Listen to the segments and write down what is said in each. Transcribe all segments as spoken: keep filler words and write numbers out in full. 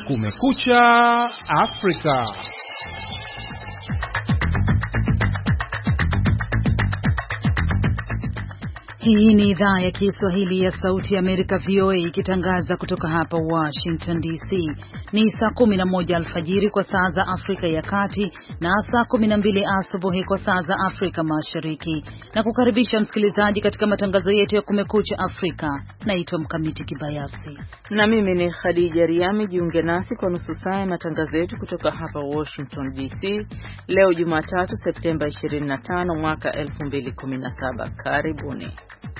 Kumekucha Afrika. Hii ni idhaa ya Kiswahili ya Sauti ya Amerika V O A ikitangaza kutoka hapa Washington D C. Ni saa kumi na moja alfajiri kwa saa za Afrika ya Kati na saa kumi na mbili asubuhi kwa saa za Afrika Mashariki. Na kukaribisha msikilizaji katika matangazo yetu ya Kumekucha Afrika. Naitwa Mkamiti Kibayasi. Na mimi ni Khadija Riami. Jiunge nasi kwa nusu saa ya matangazo yetu kutoka hapa Washington D C. Leo Jumatatu Septemba ishirini na tano mwaka elfu mbili kumi na saba. Karibuni.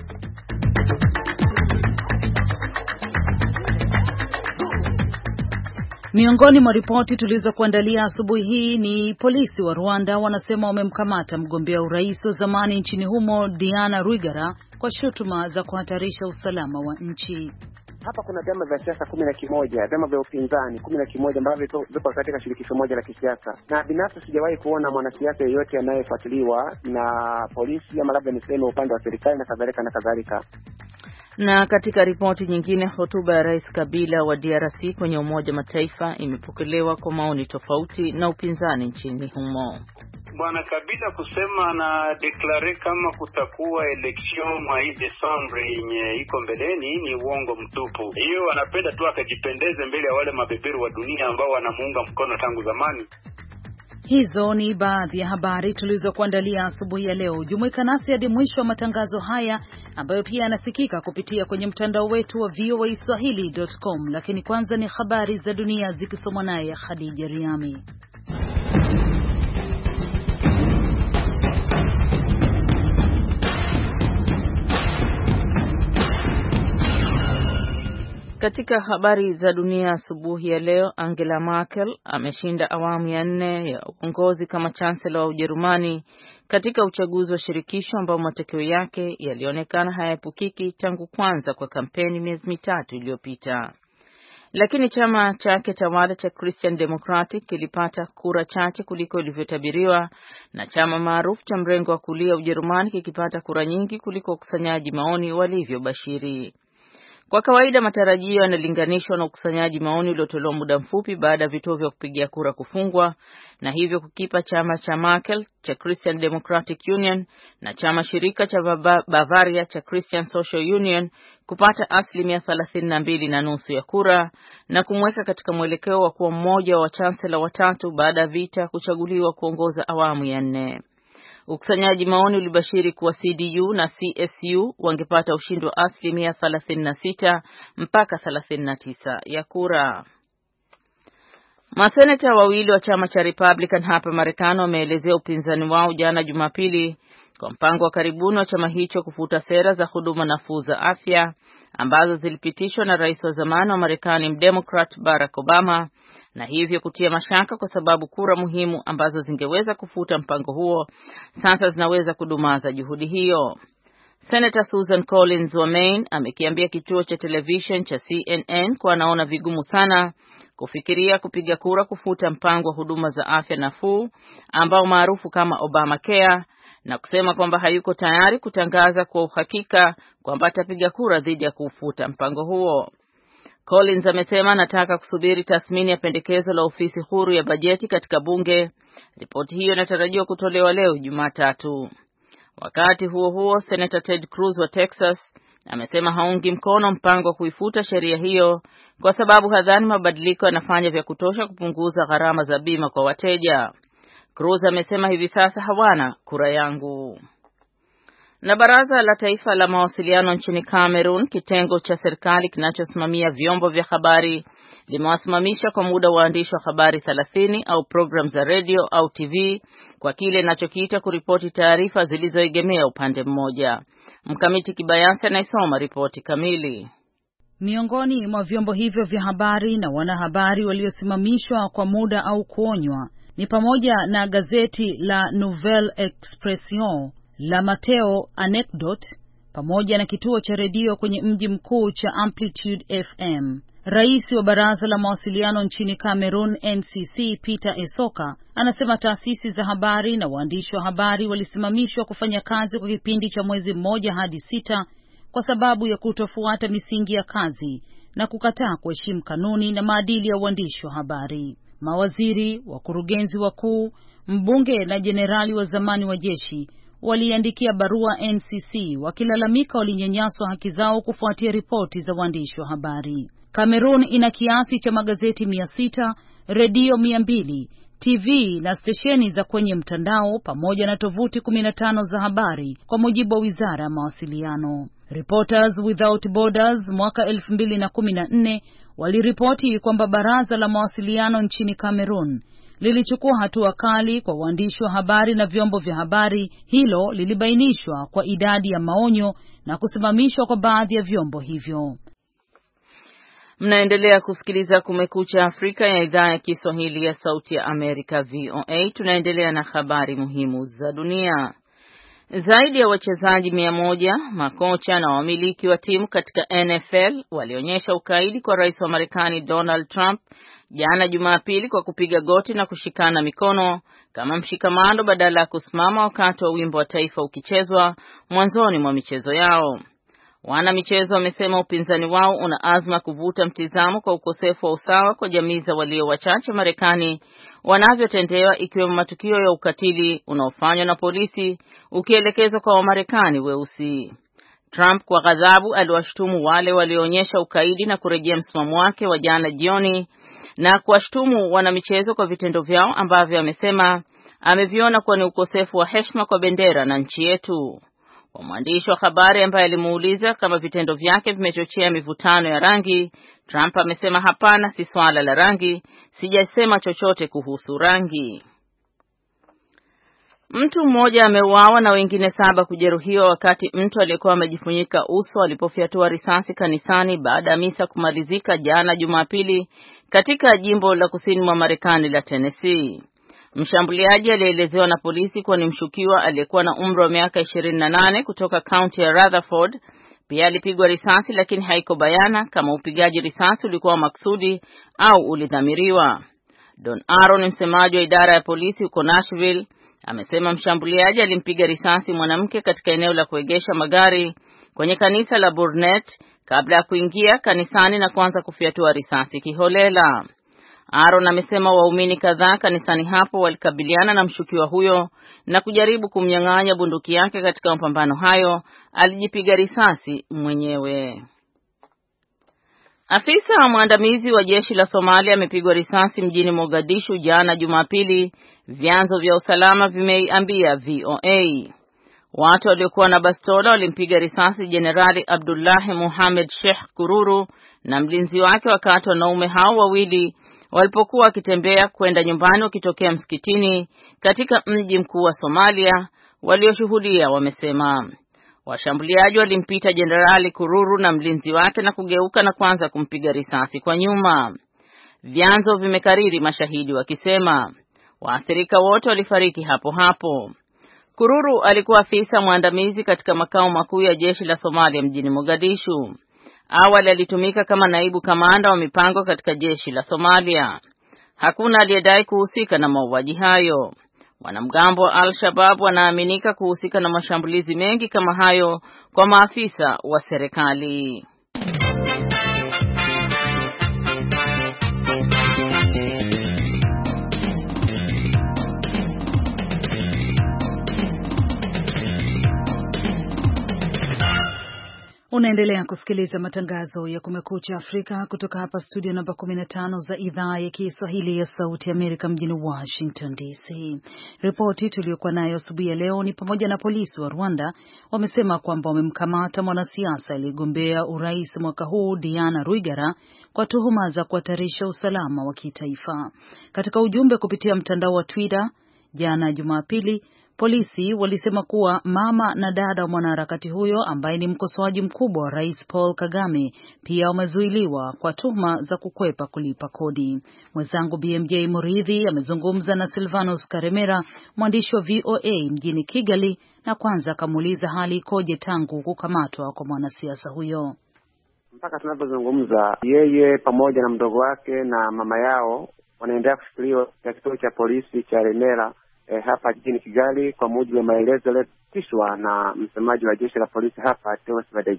Miongoni mwa ripoti tulizokuandalia asubuhi hii ni polisi wa Rwanda wanasema wamemkamata mgombea urais wa zamani nchini humo Diana Rwigara kwa shutuma za kuhatarisha usalama wa nchi. Hapa kuna vyama vya siasa kumi na kimoja, vyama vya upinzani kumi na kimoja ambavyo vipo katika shirikisho moja la kisiasa. Na binafsi sijawahi kuona mwanasiasa yeyote anayefuatiliwa na polisi ama labda niseme upande wa serikali na kadhalika na kadhalika. Na katika ripoti nyingine, hotuba ya Rais Kabila wa D R C kwenye Umoja Mataifa imepokelewa kwa maoni tofauti na upinzani nchini humo. Bwana Kabila kusema na deklare kama kutakuwa election mwa hii Desemba yenye iko mbeleni ni uongo mtupu. Hiyo anapenda tu akajipendeze mbele ya wale mabeberu wa dunia ambao wanamuunga mkono tangu zamani. Hizo ni baadhi ya habari tulizokuandalia asubuhi ya leo. Jumuika nasi hadi mwisho wa matangazo haya ambayo pia yanasikika kupitia kwenye mtandao wetu wa V O A swahili dot com. Lakini kwanza ni habari za dunia zikisomwa naye Khadija Riami. Katika habari za dunia asubuhi ya leo, Angela Merkel ameshinda awamu ya nne ya uongozi kama chancellor wa Ujerumani katika uchaguzi wa shirikisho ambao matokeo yake yalionekana hayaepukiki tangu kwanza kwa kampeni miezi mitatu iliyopita. Lakini chama chake tawala cha Christian Democratic kilipata kura chache kuliko ilivyotabiriwa na chama maarufu cha mrengo wa kulia Ujerumani kikipata kura nyingi kuliko ukusanyaji maoni walivyobashiri. Kwa kawaida matarajio yanalinganishwa na ukusanyaji maoni uliotolewa muda mfupi baada ya vituo vya kupigia kura kufungwa, na hivyo kukipa chama cha Merkel cha Christian Democratic Union na chama shirika cha Bavaria cha Christian Social Union kupata asilimia thelathini na mbili na nusu ya kura na kumweka katika mwelekeo wa kuwa mmoja wa chancellor watatu baada ya vita kuchaguliwa kuongoza awamu ya nne. Ukusanyaji maoni ulibashiri kuwa C D U na C S U wangepata ushindi wa asilimia thelathini na sita mpaka thelathini na tisa ya kura. Maseneta wawili wa chama cha Republican hapa Marekani wameelezea upinzani wao jana Jumapili kwa mpango wa karibuni wa chama hicho kufuta sera za huduma nafuu za afya ambazo zilipitishwa na rais wa zamani wa Marekani Mdemocrat Barack Obama, na hivyo kutia mashaka kwa sababu kura muhimu ambazo zingeweza kufuta mpango huo sasa zinaweza kudumaza juhudi hiyo. Senator Susan Collins wa Maine amekiambia kituo cha television cha C N N kwa anaona vigumu sana kufikiria kupiga kura kufuta mpango wa huduma za afya nafuu ambao maarufu kama Obamacare, na kusema kwamba hayuko tayari kutangaza kwa uhakika kwamba atapiga kura dhidi ya kufuta mpango huo. Collins amesema anataka kusubiri tathmini ya pendekezo la ofisi huru ya bajeti katika bunge. Ripoti hiyo inatarajiwa kutolewa leo Jumatatu. Wakati huo huo, Senator Ted Cruz wa Texas amesema haungi mkono mpango wa kuifuta sheria hiyo kwa sababu hadhani mabadiliko yanafanya vya kutosha kupunguza gharama za bima kwa wateja. Cruz amesema hivi sasa hawana kura yangu. Na Baraza la Taifa la Mawasiliano nchini Cameroon, kitengo cha serikali kinachosimamia vyombo vya habari, limewasimamisha kwa muda waandishi wa habari thelathini au program za radio au T V kwa kile inachokiita kuripoti taarifa zilizoegemea upande mmoja. Mkamiti Kibayasi anaisoma ripoti kamili. Miongoni mwa vyombo hivyo vya habari na wanahabari waliosimamishwa kwa muda au kuonywa ni pamoja na gazeti la Nouvelle Expression, la Mateo Anecdote, pamoja na kituo cha redio kwenye mji mkuu cha Amplitude F M. Rais wa Baraza la Mawasiliano nchini Cameroon N C C Peter Esoka anasema taasisi za habari na waandishi wa habari walisimamishwa kufanya kazi kwa kipindi cha mwezi mmoja hadi sita kwa sababu ya kutofuata misingi ya kazi na kukataa kuheshimu kanuni na maadili ya uandishi wa habari. Mawaziri, wakurugenzi wakuu, mbunge na jenerali wa zamani wa jeshi waliandikia barua N C C wakilalamika walinyanyaswa haki zao kufuatia ripoti za waandishi wa habari. Kamerun ina kiasi cha magazeti mia sita, redio mia mbili, T V na stesheni za kwenye mtandao pamoja na tovuti kumi na tano za habari kwa mujibu wa Wizara ya Mawasiliano. Reporters Without Borders mwaka elfu mbili na kumi na nne waliripoti kwamba baraza la mawasiliano nchini Kamerun lilichukua hatua kali kwa waandishi wa habari na vyombo vya habari. Hilo lilibainishwa kwa idadi ya maonyo na kusimamishwa kwa baadhi ya vyombo hivyo. Mnaendelea kusikiliza Kumekucha Afrika ya idhaa ya Kiswahili ya Sauti ya Amerika V O A. Tunaendelea na habari muhimu za dunia. Zaidi ya wachezaji mia moja, makocha na wamiliki wa timu katika N F L walionyesha ukaidi kwa Rais wa Marekani Donald Trump jana Jumapili kwa kupiga goti na kushikana mikono kama mshikamano badala ya kusimama wakati wa wimbo wa taifa ukichezwa mwanzoni mwa michezo yao. Wana michezo wamesema upinzani wao una azma kuvuta mtizamo kwa ukosefu wa usawa kwa jamii za walio wachache Marekani wanavyotendewa, ikiwemo matukio ya ukatili unaofanywa na polisi ukielekezwa kwa Wamarekani weusi. Trump kwa ghadhabu aliwashutumu wale walioonyesha ukaidi na kurejea msimamo wake wa jana jioni na kuwashutumu wanamichezo kwa vitendo vyao ambavyo amesema ameviona kuwa ni ukosefu wa heshima kwa bendera na nchi yetu. Kwa mwandishi wa habari ambaye alimuuliza kama vitendo vyake vimechochea mivutano ya rangi, Trump amesema hapana, si swala la rangi, sijasema chochote kuhusu rangi. Mtu mmoja ameuawa na wengine saba kujeruhiwa wakati mtu aliyekuwa amejifunika uso alipofyatua risasi kanisani baada ya misa kumalizika jana Jumapili katika jimbo la kusini mwa Marekani la Tennessee. Mshambuliaji alielezewa na polisi kuwa ni mshukiwa aliyekuwa na umri wa miaka ishirini na nane kutoka kaunti ya Rutherford. Pia alipigwa risasi, lakini haiko bayana kama upigaji risasi ulikuwa maksudi au ulidhamiriwa. Don Aaron, msemaji wa idara ya polisi huko Nashville, amesema mshambuliaji alimpiga risasi mwanamke katika eneo la kuegesha magari kwenye kanisa la Burnett kabla ya kuingia kanisani na kuanza kufyatua risasi kiholela. Aaron amesema waumini kadhaa kanisani hapo walikabiliana na mshukiwa huyo na kujaribu kumnyang'anya bunduki yake. Katika mapambano hayo alijipiga risasi mwenyewe. Afisa wa mwandamizi wa jeshi la Somalia amepigwa risasi mjini Mogadishu jana Jumapili, vyanzo vya usalama vimeiambia V O A. Watu waliokuwa na bastola walimpiga risasi Jenerali Abdullahi Mohamed Sheikh Kururu na mlinzi wake wakati wanaume hao wawili walipokuwa wakitembea kwenda nyumbani wakitokea msikitini katika mji mkuu wa Somalia. Walioshuhudia wamesema washambuliaji walimpita Jenerali Kururu na mlinzi wake na kugeuka na kuanza kumpiga risasi kwa nyuma. Vyanzo vimekariri mashahidi wakisema waathirika wote walifariki hapo hapo. Kururu alikuwa afisa mwandamizi katika makao makuu ya jeshi la Somalia mjini Mogadishu. Awali alitumika kama naibu kamanda wa mipango katika jeshi la Somalia. Hakuna aliyedai kuhusika na mauaji hayo. Wanamgambo wa Al-Shabaab wanaaminika kuhusika na mashambulizi mengi kama hayo kwa maafisa wa serikali. Unaendelea kusikiliza matangazo ya Kumekucha Afrika kutoka hapa studio namba kumi na tano za idhaa ya Kiswahili ya Sauti ya Amerika mjini Washington D C. Ripoti tuliyokuwa nayo asubuhi ya leo ni pamoja na polisi wa Rwanda wamesema kwamba wamemkamata mwanasiasa aliyegombea urais mwaka huu Diana Rwigara kwa tuhuma za kuhatarisha usalama wa kitaifa. Katika ujumbe kupitia mtandao wa Twitter jana Jumapili, polisi walisema kuwa mama na dada wa mwanaharakati huyo ambaye ni mkosoaji mkubwa wa Rais Paul Kagame pia wamezuiliwa kwa tuhuma za kukwepa kulipa kodi. Mwenzangu B M J Muridhi amezungumza na Silvanus Karemera, mwandishi wa V O A mjini Kigali, na kwanza akamuuliza hali ikoje tangu kukamatwa kwa mwanasiasa huyo. Mpaka tunapozungumza, yeye pamoja na mdogo wake na mama yao wanaendelea kushikiliwa katika kituo cha polisi cha Remera E, hapa jijini Kigali, kwa mujibu wa maelezo yaliyopitishwa na msemaji wa jeshi la polisi hapa Theos Badege.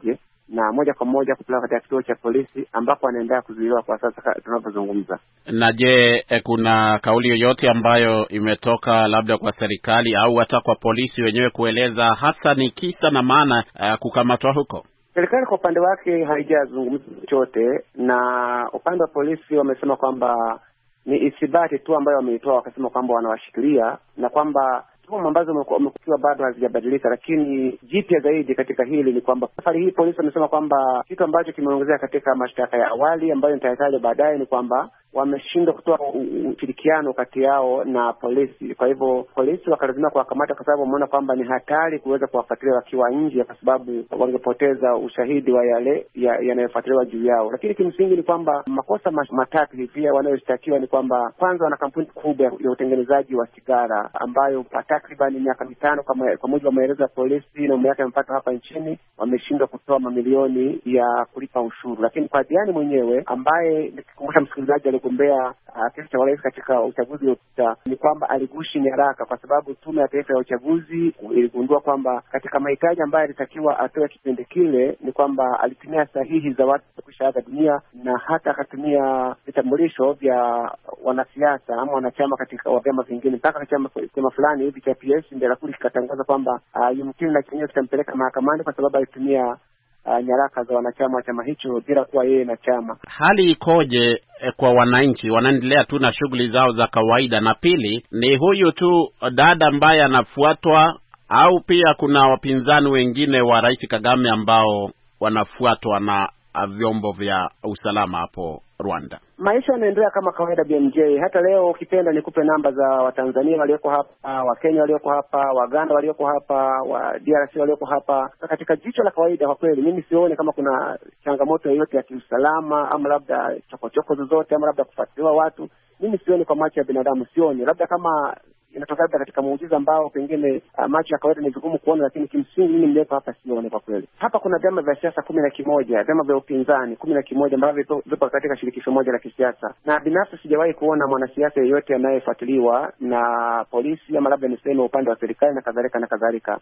na moja kwa moja kupeleka katika kituo cha polisi ambapo anaendelea kuzuiliwa kwa sasa tunapozungumza. Na je, kuna kauli yoyote ambayo imetoka labda kwa serikali au hata kwa polisi wenyewe kueleza hasa ni kisa na maana uh, kukamatwa huko? Serikali kwa upande wake haijazungumza chochote, na upande wa polisi wamesema kwamba ni ithibati tu ambayo wameitoa, wakasema kwamba wanawashikilia na kwamba tuhuma ambazo wamekuwa bado hazijabadilika. Lakini jipya zaidi katika hili ni kwamba safari hii polisi wamesema kwamba kitu ambacho kimeongezea katika mashtaka ya awali ambayo nitataja baadaye ni kwamba wameshindwa kutoa ushirikiano kati yao na polisi. Kwa hivyo polisi wakalazimika kuwakamata kwa sababu wameona kwamba ni hatari kuweza kuwafuatilia wakiwa nje, kwa sababu wangepoteza ushahidi wa yale yanayofuatiliwa juu yao. Lakini kimsingi ni kwamba makosa matatu hivi wanayoshtakiwa ni kwamba kwanza wana kampuni kubwa ya utengenezaji wa sigara ambayo takriban miaka mitano kwa mujibu wa maelezo ya polisi na umri wake mpaka hapa nchini wameshindwa kutoa mamilioni ya kulipa ushuru. Lakini kwa Diani mwenyewe ambaye nikikumbusha msikilizaji aligombea uh, kiti cha urais katika uchaguzi uliopita ni kwamba aligushi nyaraka, kwa sababu Tume ya Taifa ya Uchaguzi iligundua kwamba katika mahitaji ambayo alitakiwa atoe kipindi kile ni kwamba alitumia sahihi za watu kushaaga dunia na hata akatumia vitambulisho vya wanasiasa ama wanachama katika vyama vingine, mpaka chama chama fulani hivi cha P S ndio lakini kikatangaza kwamba uh, yumkini na chenyewe kitampeleka mahakamani kwa sababu alitumia Uh, nyaraka za wanachama wa chama hicho bila kuwa yeye na chama. Hali ikoje eh, kwa wananchi? Wanaendelea tu na shughuli zao za kawaida? Na pili, ni huyu tu dada ambaye anafuatwa au pia kuna wapinzani wengine wa Rais Kagame ambao wanafuatwa na vyombo vya usalama hapo Rwanda? Maisha yanaendelea kama kawaida B M J. Hata leo ukipenda nikupe namba za Watanzania walioko hapa, wa Kenya walioko hapa, Waganda walioko hapa, wa D R C walioko hapa. Katika jicho la kawaida kwa kweli mimi sione kama kuna changamoto yoyote ya kiusalama ama labda chokochoko zozote ama labda kufuatiliwa watu. Mimi sioni kwa macho ya binadamu, sioni. Labda kama inatokea katika muujiza ambao pengine uh, macho ya kawaida ni vigumu kuona, lakini kimsingi mimi nilipo hapa sioni kwa kweli. Hapa kuna vyama vya siasa kumi na kimoja, vyama vya upinzani kumi na kimoja ambavyo vipo katika shirikisho moja la kisiasa, na binafsi sijawahi kuona mwanasiasa yeyote anayefuatiliwa na polisi ama labda niseme upande wa serikali na kadhalika na kadhalika.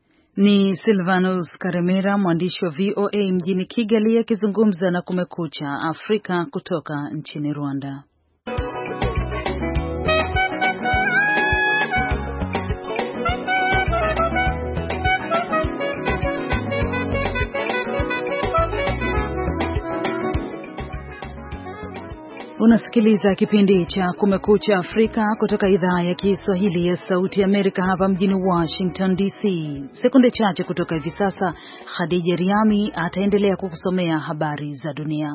Ni Silvanus Karemera, mwandishi wa V O A mjini Kigali, akizungumza na Kumekucha Afrika kutoka nchini Rwanda. Unasikiliza kipindi cha Kumekucha Afrika kutoka idhaa ya Kiswahili ya Sauti ya Amerika hapa mjini Washington D C. Sekunde chache kutoka hivi sasa, Khadija Riami ataendelea kukusomea habari za dunia.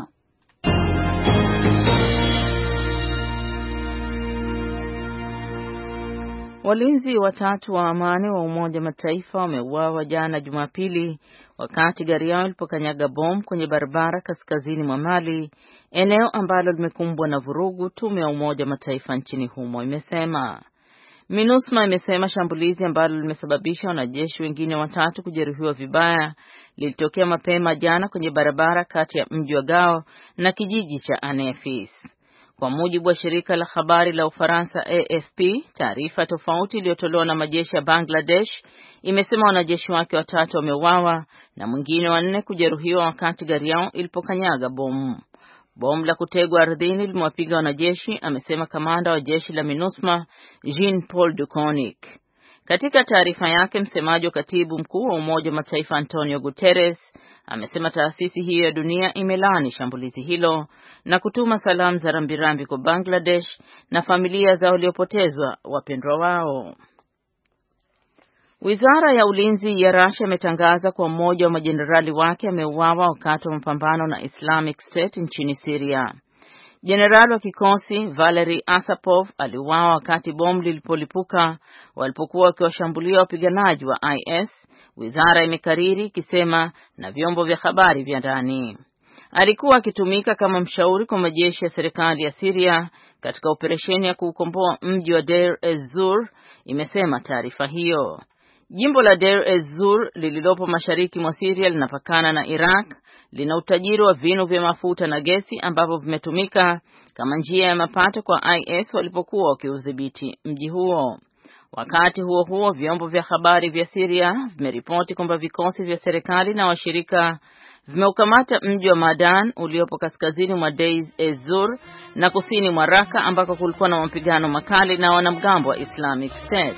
Walinzi watatu wa amani wa Umoja Mataifa wameuawa jana Jumapili wakati gari yao ilipokanyaga bomu kwenye barabara kaskazini mwa Mali, eneo ambalo limekumbwa na vurugu, tume ya Umoja Mataifa nchini humo imesema. MINUSMA imesema shambulizi ambalo limesababisha wanajeshi wengine watatu kujeruhiwa vibaya lilitokea mapema jana kwenye barabara kati ya mji wa Gao na kijiji cha Anefis. Kwa mujibu wa shirika la habari la Ufaransa A F P, taarifa tofauti iliyotolewa na majeshi ya Bangladesh imesema wanajeshi wake watatu wameuawa na mwingine wanne kujeruhiwa wakati gari yao ilipokanyaga bomu. Bomu la kutegwa ardhini limewapiga wanajeshi, amesema kamanda wa jeshi la MINUSMA Jean Paul Duconic. Katika taarifa yake, msemaji wa katibu mkuu wa Umoja wa Mataifa Antonio Guterres amesema taasisi hiyo ya dunia imelaani shambulizi hilo na kutuma salamu za rambirambi kwa Bangladesh na familia za waliopotezwa wapendwa wao. Wizara ya ulinzi ya Russia imetangaza kwa mmoja wa majenerali wake ameuawa wakati wa mapambano na Islamic State nchini Syria. Jenerali wa kikosi Valery Asapov aliuawa wakati bomu lilipolipuka walipokuwa wakiwashambulia wapiganaji wa I S, wizara imekariri ikisema na vyombo vya habari vya ndani. Alikuwa akitumika kama mshauri kwa majeshi ya serikali ya Syria katika operesheni ya kuukomboa mji wa Deir ez-Zur, imesema taarifa hiyo. Jimbo la Deir ez-Zur lililopo mashariki mwa Syria linapakana na Iraq, lina utajiri wa vinu vya mafuta na gesi ambavyo vimetumika kama njia ya mapato kwa I S walipokuwa wakiudhibiti mji huo. Wakati huo huo, vyombo vya habari vya Syria vimeripoti kwamba vikosi vya serikali na washirika zimeukamata mji wa Madan uliopo kaskazini mwa Deir ez-Zor na kusini mwa Raqqa ambako kulikuwa na mapigano makali na wanamgambo wa Islamic State.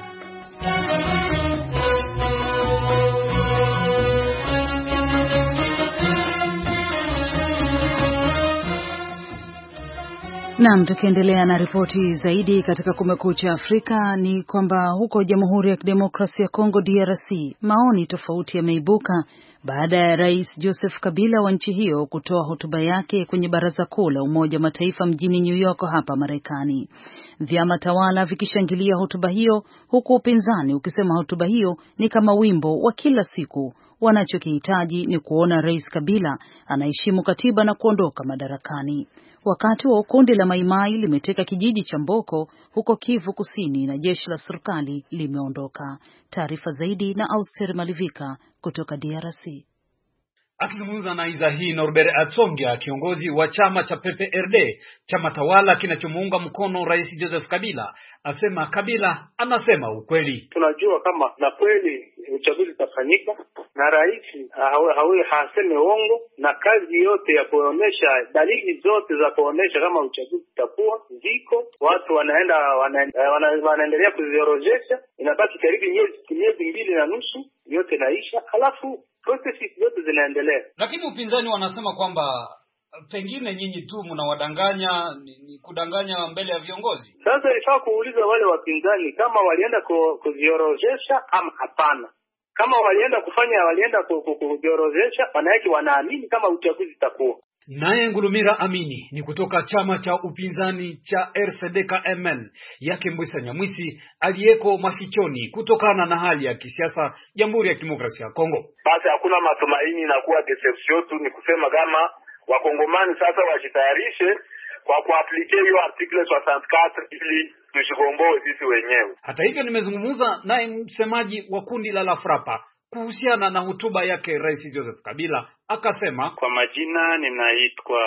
Naam, tukiendelea na ripoti zaidi katika Kumekucha Afrika ni kwamba huko Jamhuri ya Kidemokrasia ya Kongo D R C maoni tofauti yameibuka baada ya Rais Joseph Kabila wa nchi hiyo kutoa hotuba yake kwenye Baraza Kuu la Umoja wa Mataifa mjini New York hapa Marekani. Vyama tawala vikishangilia hotuba hiyo huku upinzani ukisema hotuba hiyo ni kama wimbo wa kila siku. Wanachokihitaji ni kuona Rais Kabila anaheshimu katiba na kuondoka madarakani. Wakati wa kundi la Maimai limeteka kijiji cha Mboko huko Kivu Kusini na jeshi la serikali limeondoka. Taarifa zaidi na Auster Malivika kutoka D R C. Akizungumza na idhaa hii, Norbert Atsongia, kiongozi wa chama cha P P R D, chama tawala kinachomuunga mkono Rais Joseph Kabila, asema Kabila anasema ukweli. Tunajua kama na kweli uchaguzi utafanyika na rais hawe haseme uongo, na kazi yote ya kuonesha dalili zote za kuonesha kama uchaguzi utakuwa ziko, watu wanaenda wanaendelea wana, wana kuziorodhesha. Inabaki karibu miezi mbili na nusu yote naisha, halafu processes zote zinaendelea. Lakini upinzani wanasema kwamba pengine nyinyi tu mnawadanganya, ni kudanganya mbele ya viongozi. Sasa ifaa kuuliza wale wapinzani kama walienda kuziorodhesha ama hapana. Kama walienda kufanya walienda kuziorodhesha, maana yake wanaamini kama uchaguzi utakuwa. Naye Ngulumira Amini ni kutoka chama cha upinzani cha R C D K M L yake Mbwisa Nyamwisi aliyeko mafichoni kutokana na hali ya kisiasa Jamhuri ya Kidemokrasia ya Kongo. Basi hakuna matumaini na kuwa deception tu, ni kusema kama wakongomani sasa wajitayarishe kwa kuaplike hiyo article soixante quatre ili tushigomboe sisi wenyewe. Hata hivyo, nimezungumza naye msemaji wa kundi la Lafrapa kuhusiana na hotuba yake Rais Joseph Kabila, akasema kwa majina ninaitwa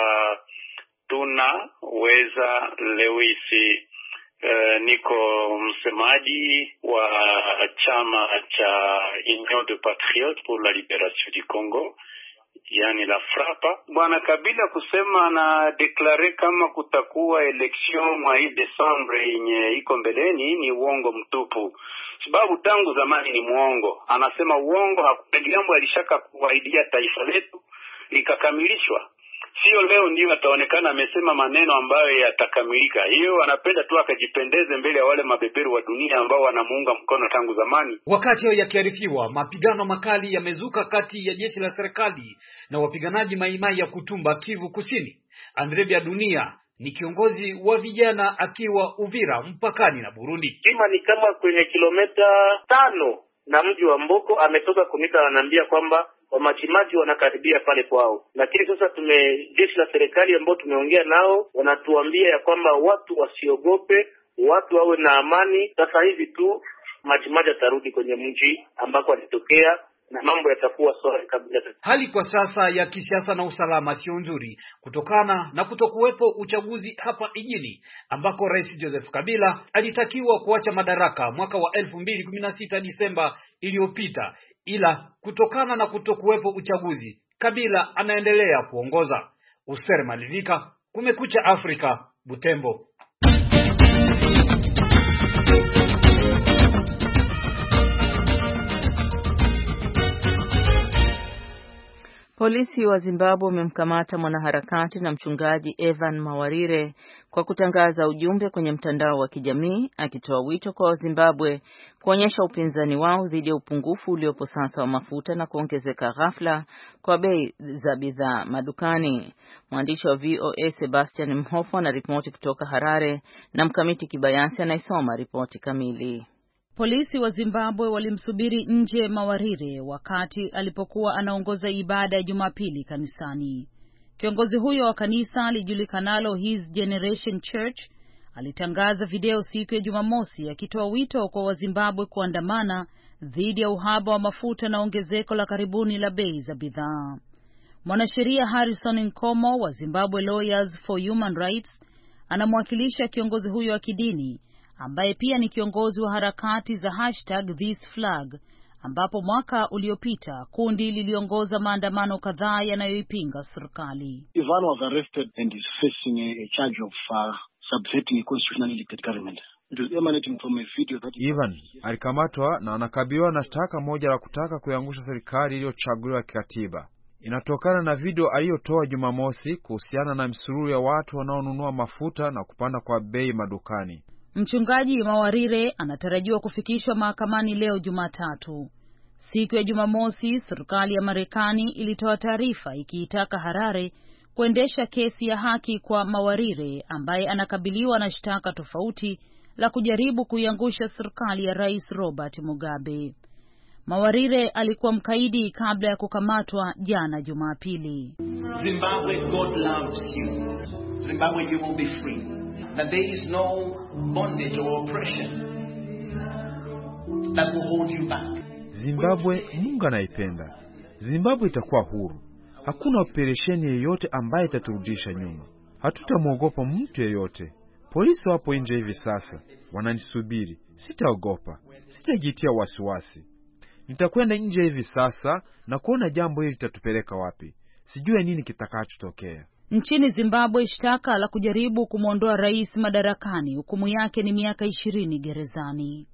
Tuna Weza Lewisi. Uh, niko msemaji wa chama cha Union de Patriotes pour la Libération du Congo, yani la Frapa. Bwana Kabila kusema na deklare kama kutakuwa election mwezi Desembre yenye iko mbeleni ni uongo mtupu. Sababu tangu zamani ni muongo. Anasema uongo, hakuna jambo alishaka kuahidia taifa letu likakamilishwa. Sio leo ndio ataonekana amesema maneno ambayo yatakamilika. Hiyo anapenda tu akajipendeze mbele ya wale mabeberu wa dunia ambao wanamuunga mkono tangu zamani. Wakati hayo yakiarifiwa, mapigano makali yamezuka kati ya jeshi la serikali na wapiganaji Maimai ya Kutumba, Kivu Kusini. Andre Bya Dunia ni kiongozi wa vijana akiwa Uvira mpakani na Burundi. Kima ni kama kwenye kilomita tano na mji wa Mboko. Ametoka kunita ananiambia kwamba wamajimaji wanakaribia pale kwao. Lakini sasa tume jeshi la serikali ambao tumeongea nao wanatuambia ya kwamba watu wasiogope, watu wawe na amani. Sasa hivi tu majimaji atarudi kwenye mji ambako alitokea na mambo yatakuwa sawa kabisa. Hali kwa sasa ya kisiasa na usalama sio nzuri kutokana na kutokuwepo uchaguzi hapa ijini ambako Rais Joseph Kabila alitakiwa kuacha madaraka mwaka wa elfu mbili kumi na sita Disemba iliyopita, ila kutokana na kutokuwepo uchaguzi Kabila anaendelea kuongoza. User Malivika, Kumekucha Afrika, Butembo. Polisi wa Zimbabwe wamemkamata mwanaharakati na mchungaji Evan Mawarire kwa kutangaza ujumbe kwenye mtandao wa kijamii akitoa wito kwa Wazimbabwe kuonyesha upinzani wao dhidi ya upungufu uliopo sasa wa mafuta na kuongezeka ghafla kwa bei za bidhaa madukani. Mwandishi wa V O A Sebastian Mhofu anaripoti kutoka Harare na Mkamiti Kibayasi anaisoma ripoti kamili. Polisi wa Zimbabwe walimsubiri nje Mawarire wakati alipokuwa anaongoza ibada ya Jumapili kanisani. Kiongozi huyo wa kanisa alijulikanalo His Generation Church alitangaza video siku ya Jumamosi akitoa wito kwa Wazimbabwe kuandamana dhidi ya uhaba wa mafuta na ongezeko la karibuni la bei za bidhaa. Mwanasheria Harrison Nkomo wa Zimbabwe Lawyers for Human Rights anamwakilisha kiongozi huyo wa kidini ambaye pia ni kiongozi wa harakati za hashtag This Flag, ambapo mwaka uliopita kundi liliongoza maandamano kadhaa yanayoipinga serikali. Ivan was arrested and is facing a charge of uh, subverting a constitutionally elected government. It was emanating from a video that Ivan alikamatwa na anakabiliwa na shtaka moja la kutaka kuiangusha serikali iliyochaguliwa kikatiba. Inatokana na video aliyotoa Jumamosi kuhusiana na msururu ya watu wanaonunua mafuta na kupanda kwa bei madukani. Mchungaji Mawarire anatarajiwa kufikishwa mahakamani leo Jumatatu. Siku ya Jumamosi, serikali ya Marekani ilitoa taarifa ikiitaka Harare kuendesha kesi ya haki kwa Mawarire ambaye anakabiliwa na shtaka tofauti la kujaribu kuiangusha serikali ya Rais Robert Mugabe. Mawarire alikuwa mkaidi kabla ya kukamatwa jana Jumapili. Zimbabwe, God loves you. Zimbabwe, you will be free. That there is no bondage or oppression that will hold you back. Zimbabwe, Mungu anaipenda. Zimbabwe itakuwa huru. Hakuna operesheni yeyote ambaye itaturudisha nyuma. Hatutamwogopa mtu yeyote. Polisi wapo nje hivi sasa, wananisubiri. Sitaogopa. Sitajitia wasiwasi. Nitakwenda nje hivi sasa na kuona jambo hili litatupeleka wapi. Sijui nini kitakachotokea. Nchini Zimbabwe, shtaka la kujaribu kumwondoa rais madarakani, hukumu yake ni miaka ishirini gerezani.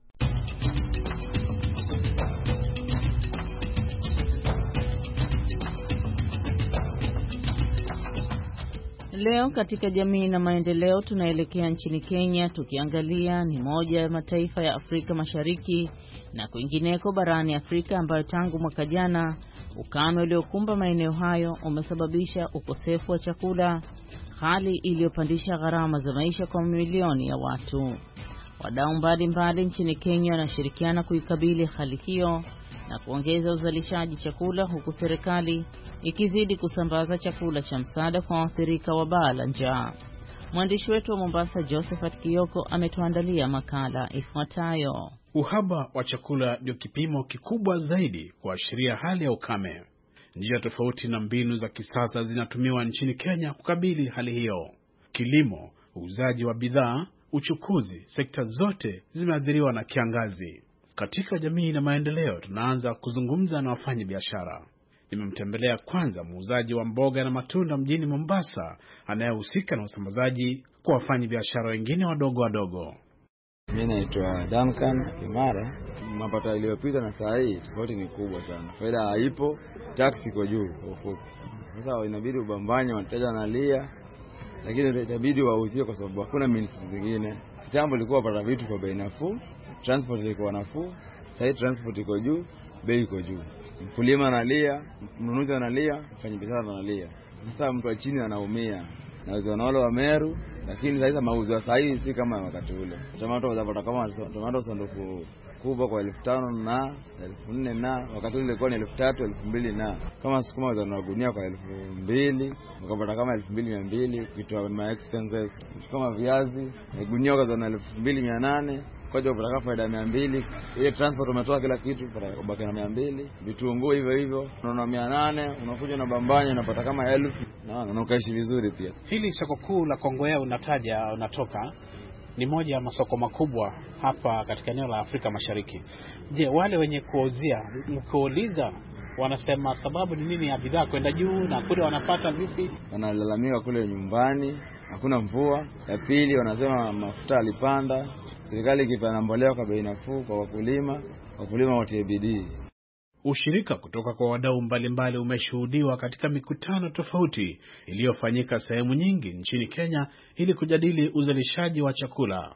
Leo katika jamii na maendeleo tunaelekea nchini Kenya, tukiangalia ni moja ya mataifa ya Afrika Mashariki na kwingineko barani Afrika ambayo tangu mwaka jana ukame uliokumba maeneo hayo umesababisha ukosefu wa chakula, hali iliyopandisha gharama za maisha kwa mamilioni ya watu. Wadau mbalimbali nchini Kenya wanashirikiana kuikabili hali hiyo na kuongeza uzalishaji chakula, huku serikali ikizidi kusambaza chakula cha msaada kwa waathirika wa baa la njaa. Mwandishi wetu wa Mombasa Josephat Kioko ametuandalia makala ifuatayo. Uhaba wa chakula ndio kipimo kikubwa zaidi kuashiria hali ya ukame. Njia tofauti na mbinu za kisasa zinatumiwa nchini Kenya kukabili hali hiyo. Kilimo, uuzaji wa bidhaa, uchukuzi, sekta zote zimeathiriwa na kiangazi. Katika jamii na maendeleo tunaanza kuzungumza na wafanyi biashara. Nimemtembelea kwanza muuzaji wa mboga na matunda mjini Mombasa anayehusika na usambazaji kwa wafanyi biashara wengine wadogo wadogo. Mimi naitwa Duncan Kimara. Mapato yaliyopita na saa hii tofauti ni kubwa sana. Faida haipo, tax iko juu kwa ufupi. Sasa inabidi ubambanye, wateja wanalia, lakini itabidi wauzie kwa sababu hakuna means zingine. Kitambo ilikuwa pata vitu kwa bei nafuu, transport ilikuwa nafuu, sasa transport iko juu, bei iko juu. Mkulima analia, mnunuzi analia, mfanyabiashara analia. Sasa mtu wa chini anaumia. Na wazao wale wa Meru, lakini sasa mauzo ya sasa si kama wakati ule. Tomato wazapata kama tomato sanduku kubwa kwa elfu tano na elfu nne na wakati ule ilikuwa ni elfu tatu, elfu mbili na kama sukuma wazao gunia kwa elfu mbili, ukapata kama elfu mbili mia mbili kitu ma expenses. Kama viazi, gunia kwa zana elfu mbili mia nane, kwa hiyo unapata faida mia mbili. Ile transport umetoa kila kitu ubaki na mia mbili. Vitunguu hivyo hivyo, unaona mia nane, unakuja na bambanya unapata kama elfu na unakaishi vizuri pia. Hili soko kuu la Kongowea unataja unatoka ni moja ya masoko makubwa hapa katika eneo la Afrika Mashariki. Je, wale wenye kuuzia mkuuliza wanasema sababu ni nini ya bidhaa kwenda juu na kule wanapata vipi? Wanalalamika kule nyumbani hakuna mvua. Ya pili wanasema mafuta alipanda. Serikali ikipana mbolea kwa bei nafuu kwa wakulima, wakulima watie bidii. Ushirika kutoka kwa wadau mbalimbali umeshuhudiwa katika mikutano tofauti iliyofanyika sehemu nyingi nchini Kenya ili kujadili uzalishaji wa chakula.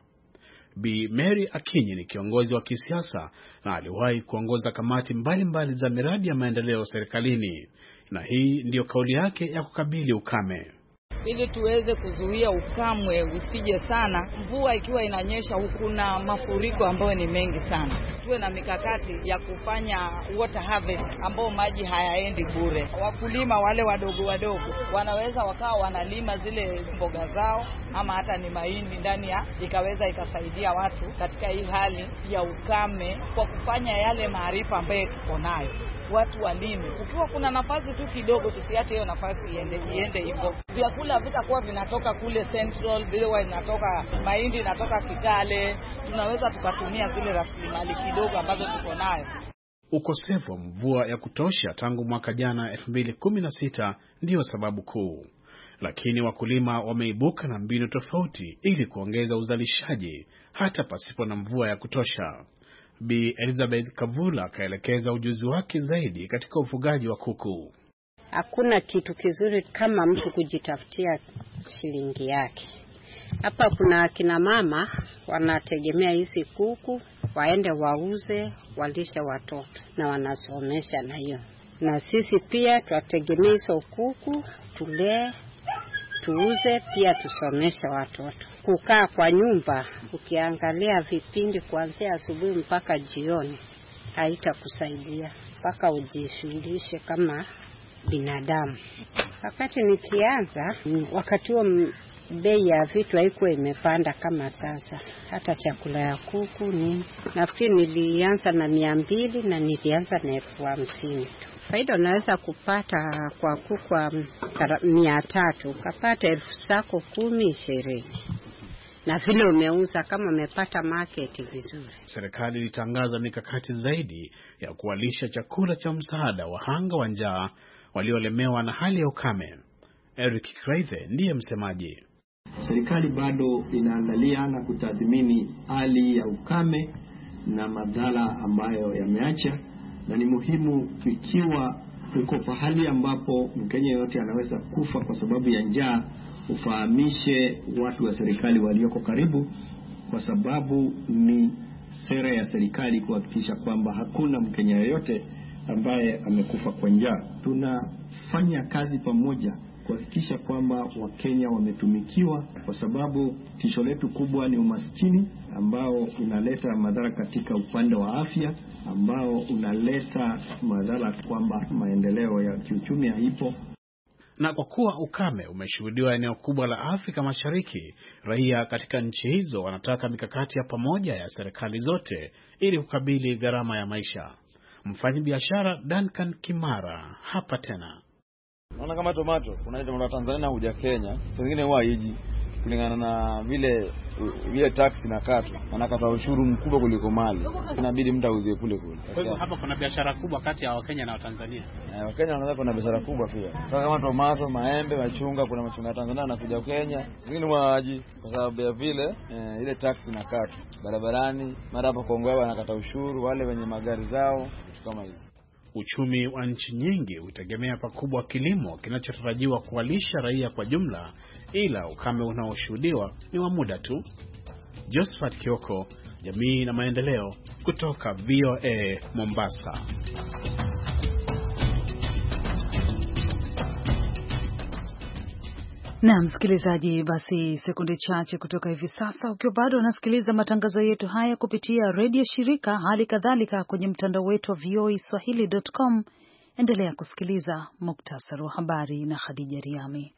Bi Mary Akinyi ni kiongozi wa kisiasa na aliwahi kuongoza kamati mbalimbali mbali za miradi ya maendeleo serikalini, na hii ndiyo kauli yake ya kukabili ukame. Ili tuweze kuzuia ukamwe usije sana, mvua ikiwa inanyesha huku na mafuriko ambayo ni mengi sana, tuwe na mikakati ya kufanya water harvest ambao maji hayaendi bure. Wakulima wale wadogo wadogo wanaweza wakawa wanalima zile mboga zao ama hata ni mahindi ndani ya ikaweza ikasaidia watu katika hii hali ya ukame kwa kufanya yale maarifa ambayo tuko nayo. Watu walime. Ukiwa kuna nafasi tu kidogo, tusiache hiyo nafasi iende iende hivyo. Vyakula vitakuwa vinatoka kule Central, vile wa inatoka mahindi inatoka Kitale. Tunaweza tukatumia zile rasilimali kidogo ambazo tuko nayo. Ukosefu wa mvua ya kutosha tangu mwaka jana elfu mbili kumi na sita ndiyo sababu kuu. Lakini wakulima wameibuka na mbinu tofauti ili kuongeza uzalishaji hata pasipo na mvua ya kutosha. Bi Elizabeth Kavula akaelekeza ujuzi wake zaidi katika ufugaji wa kuku. Hakuna kitu kizuri kama mtu kujitafutia shilingi yake. Hapa kuna kina mama wanategemea hizi kuku, waende wauze, walishe watoto na wanasomesha na hiyo. Na sisi pia tunategemea hizo kuku, tulee, tuuze, pia tusomeshe watoto. Kukaa kwa nyumba ukiangalia vipindi kuanzia asubuhi mpaka jioni haitakusaidia, mpaka ujishughulishe kama binadamu. Wakati nikianza, wakati huo bei ya vitu haikuwa imepanda kama sasa, hata chakula ya kuku ni nafikiri nilianza na mia mbili na nilianza na elfu hamsini tu. Faida unaweza kupata kwa kuku mia tatu, ukapata elfu zako kumi ishirini. Na vile umeuza kama umepata market vizuri. Serikali ilitangaza mikakati zaidi ya kuwalisha chakula cha msaada wahanga wa njaa waliolemewa na hali ya ukame. Eric Kraithe ndiye msemaji. Serikali bado inaangalia na kutathmini hali ya ukame na madhara ambayo yameacha, na ni muhimu ikiwa uko pahali ambapo Mkenya yote anaweza kufa kwa sababu ya njaa, ufahamishe watu wa serikali walioko karibu, kwa sababu ni sera ya serikali kuhakikisha kwamba hakuna Mkenya yote ambaye amekufa kwa njaa. Tunafanya kazi pamoja kuhakikisha kwamba Wakenya wametumikiwa, kwa sababu tisho letu kubwa ni umaskini ambao unaleta madhara katika upande wa afya, ambao unaleta madhara kwamba maendeleo ya kiuchumi haipo. Na kwa kuwa ukame umeshuhudiwa eneo kubwa la Afrika Mashariki, raia katika nchi hizo wanataka mikakati ya pamoja ya serikali zote ili kukabili gharama ya maisha. Mfanyabiashara Duncan Kimara hapa tena. Naona kama tomato, kuna tomato Tanzania huja Kenya, zingine huwa hiji kulingana na vile vile tax inakatwa. Wanakata ushuru mkubwa kuliko mali. Inabidi mtu auzie kule kule. Kwa hivyo hapa kuna biashara kubwa kati ya Wakenya na Watanzania. Eh, Wakenya wanaweza kuna biashara kubwa pia. Sasa kama tomato, maembe, machunga, kuna machunga ya Tanzania yanakuja Kenya. Zingine huwa hiji kwa sababu ya vile eh, ile tax inakatwa. Barabarani, mara hapa Kongo wanakata ushuru wale wenye magari zao kama hizo. Uchumi wa nchi nyingi hutegemea pakubwa kilimo kinachotarajiwa kuwalisha raia kwa jumla, ila ukame unaoshuhudiwa ni wa muda tu. Josephat Kioko, Jamii na Maendeleo, kutoka V O A Mombasa. Na msikilizaji, basi sekunde chache kutoka hivi sasa, ukiwa bado unasikiliza matangazo yetu haya kupitia redio shirika, hali kadhalika kwenye mtandao wetu wa v o a swahili dot com, endelea kusikiliza muktasari wa habari na Khadija Riami.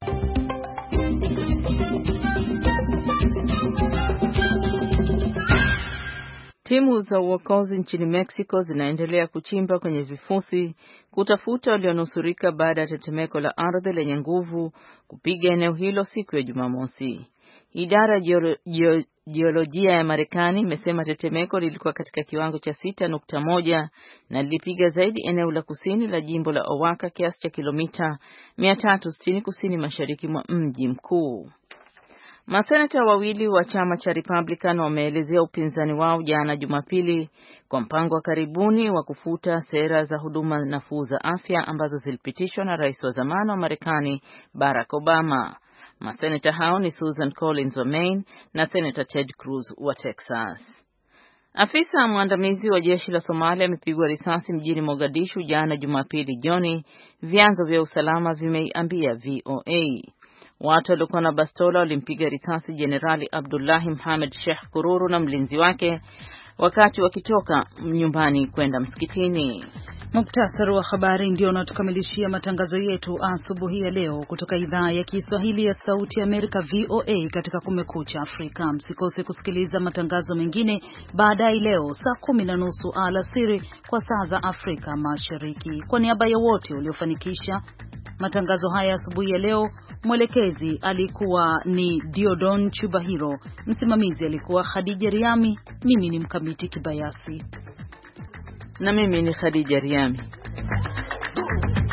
Timu za uokozi nchini Mexico zinaendelea kuchimba kwenye vifusi kutafuta walionusurika baada ya tetemeko la ardhi lenye nguvu kupiga eneo hilo siku ya Jumamosi. Idara ya jiolojia ya Marekani imesema tetemeko lilikuwa katika kiwango cha sita nukta moja na lilipiga zaidi eneo la kusini la jimbo la Oaxaca kiasi cha kilomita mia tatu sitini kusini mashariki mwa mji mkuu. Masenata wawili wa chama cha Republican wameelezea upinzani wao jana Jumapili kwa mpango wa karibuni wa kufuta sera za huduma nafuu za afya ambazo zilipitishwa na rais wa zamani wa Marekani Barack Obama. Masenata hao ni Susan Collins wa Maine na Senator Ted Cruz wa Texas. Afisa mwandamizi wa jeshi la Somalia amepigwa risasi mjini Mogadishu jana Jumapili jioni, vyanzo vya usalama vimeiambia V O A. Watu waliokuwa na bastola walimpiga risasi Jenerali Abdullahi Mohamed Sheikh Kururu na mlinzi wake wakati wakitoka nyumbani kwenda msikitini. Muktasari wa habari ndio unatukamilishia matangazo yetu asubuhi ya leo kutoka idhaa ya Kiswahili ya Sauti ya Amerika V O A katika Kumekucha Afrika. Msikose kusikiliza matangazo mengine baadaye leo saa kumi na nusu alasiri kwa saa za Afrika Mashariki. Kwa niaba ya wote waliofanikisha matangazo haya asubuhi ya leo, mwelekezi alikuwa ni Diodon Chubahiro, msimamizi alikuwa Khadija Riami, mimi ni Mkamiti Kibayasi. na mimi ni Khadija Riami.